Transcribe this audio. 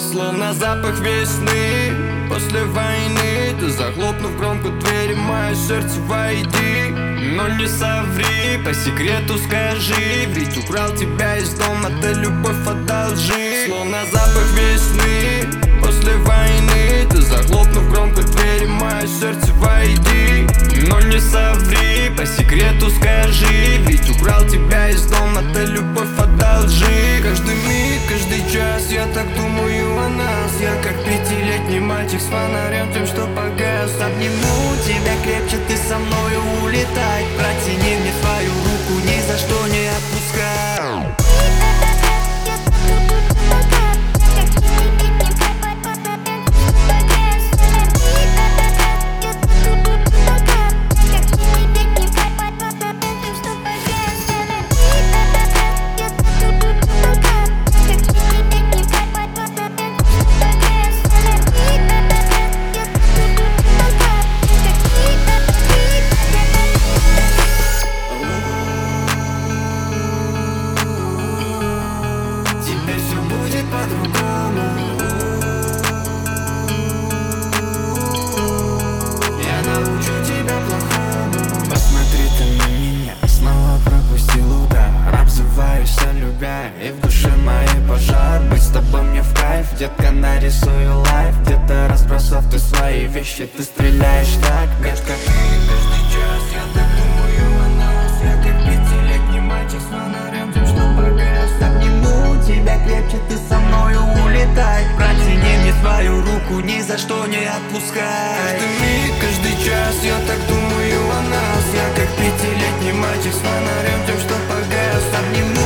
Словно запах весны после войны. Ты, захлопнув громко двери, мое сердце войди. Но не соври, по секрету скажи, ведь украл тебя из дома, ты любовь одолжи. Словно запах весны после войны. Ты, захлопнув громко двери, мое сердце войди. Но не соври, по секрету скажи, ведь украл тебя из дома, ты любовь одолжи. Каждый миг, каждый час я так думаю о нас. Я как пятилетний мальчик с фонарем, тем, что погас. Обниму тебя крепче, ты со мною улетай. Протяни мне свою руку, ни за что не отпускай. По-другому я научу тебя плохому. Посмотри ты на меня, снова пропустил удар. Обзываешься, любя, и в душе моей пожар. Быть с тобой мне в кайф, детка, нарисую лайф. Где-то разбросав ты свои вещи, ты стреляешь так метко. Каждый час я так думаю о нас. Я как пятилетний мальчик с фонарем, тем, что погас. Обниму тебя крепче, ты со мною улетай. Протяни мне свою руку, ни за что не отпускай. Каждый миг, каждый час я так думаю о нас. Я как пятилетний мальчик с фонарем, тем, что погас. Обниму